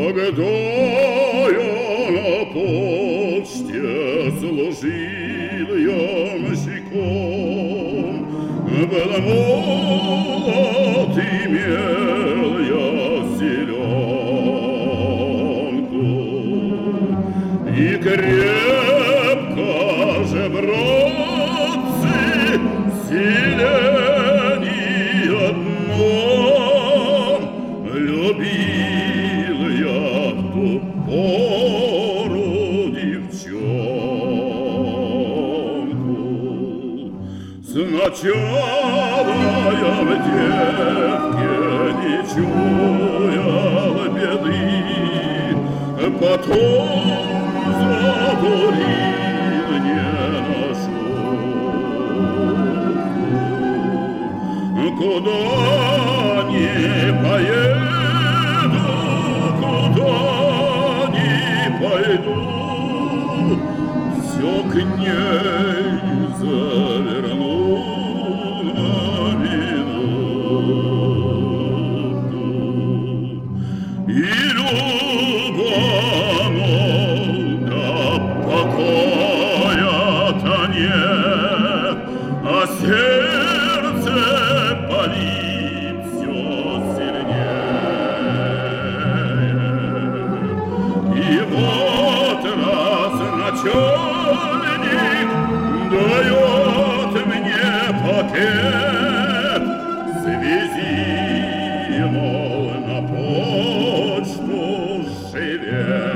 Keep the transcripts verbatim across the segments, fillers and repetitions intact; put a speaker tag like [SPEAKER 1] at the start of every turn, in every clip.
[SPEAKER 1] Когда я на почте служил ямщиком, был молод, имел я селенку, и крепко же, братцы, селение одно любил я в ту пору девчонку. Сначала я в девке не чуял беды, потом задурил не на шутку. Куда ни поеду, куда ни пойду, все к ней заверну на минутку. И любовно до покоя-то нет, а сердце болит все сильнее. И вот раз начальник дает мне пакет, свези, мол, на почту живее.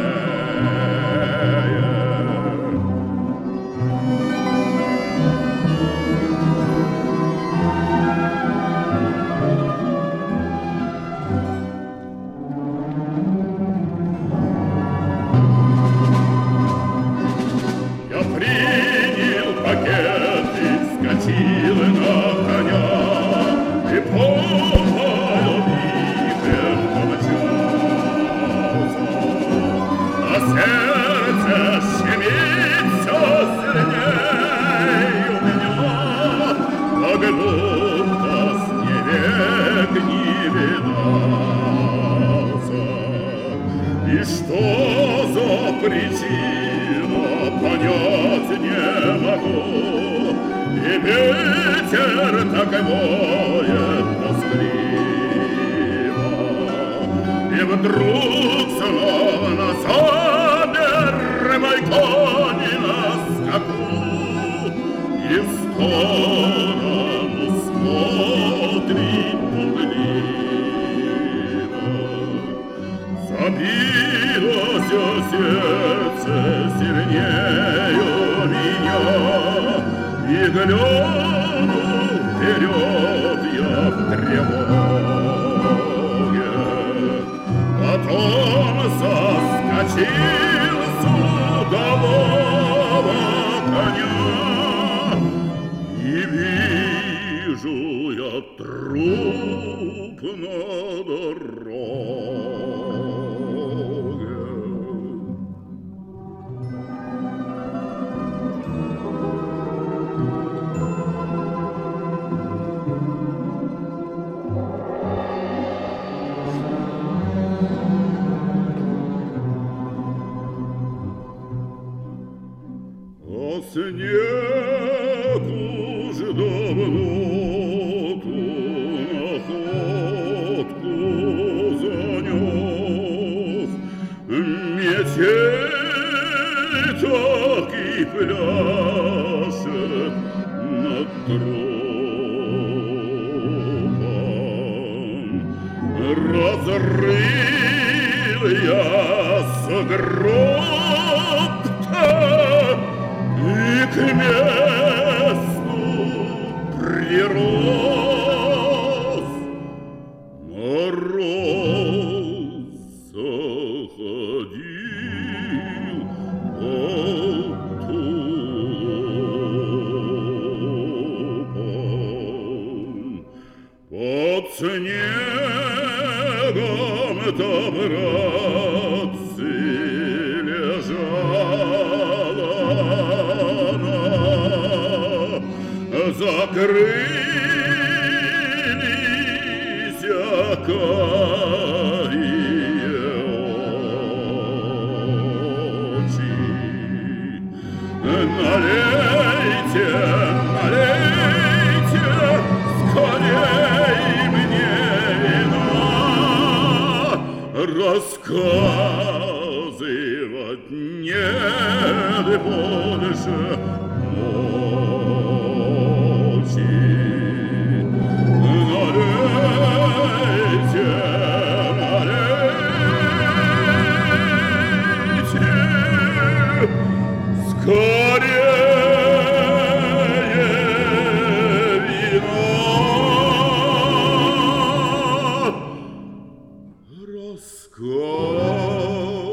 [SPEAKER 1] Я принял пакет и вскочил на коня, и по полю вихрем помчался, а сердце щемит все сильней у меня, как будто сне век не видался. И что за причина, понять не могу, и ветер так воет тоскливо, и вдруг словно замер мой конь на скаку, и в сторону смотрит пугливо. Забилось сердце сильнее меня, и глянул вперед я в тревоге. Потом соскочил с удалого коня, и вижу я труп на дороге. Снег уж давно ту находку занес, метель так и пляшет над тропом. Разрыл я сугроб-то и к месту прирос. Мороз заходил под тулупом. Под снегом-то, братцы, лежала она, закрылись карие рассказывать не больше ночи. Налейте, налейте, скорее вина. Рассказ